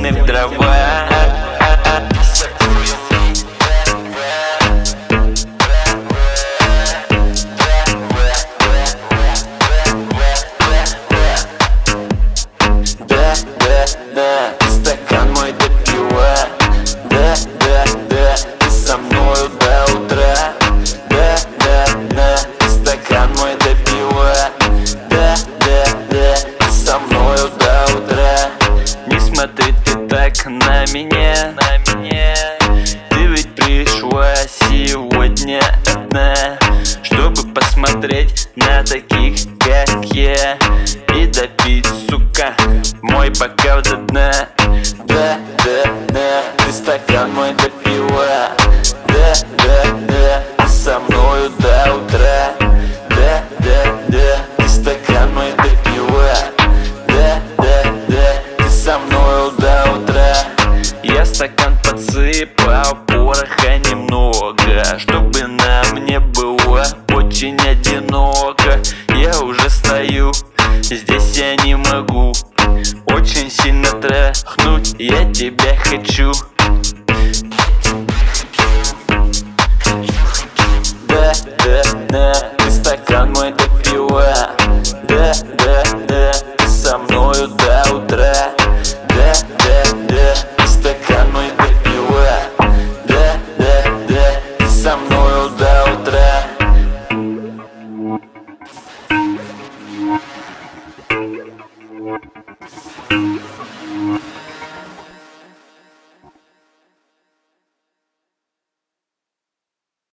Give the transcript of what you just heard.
стянем дрова. Да, стакан мой допила. Да, ты со мною до утра. Да, стакан мой допила. Да, ты со мною до утра. Не смотри ты так на меня. Ты ведь пришла сегодня одна, чтобы посмотреть на таких, как я, и допить, сука, мой бокал до дна. Да, ты стакан мой допила. Да, ты со мною до утра. Да, ты стакан мой допила. Да, ты со мною до утра. Я в стакан подсыпал пороха немного, чтобы на мне было очень одиноко. Я уже стою, здесь я не могу очень сильно трахнуть, я тебя хочу.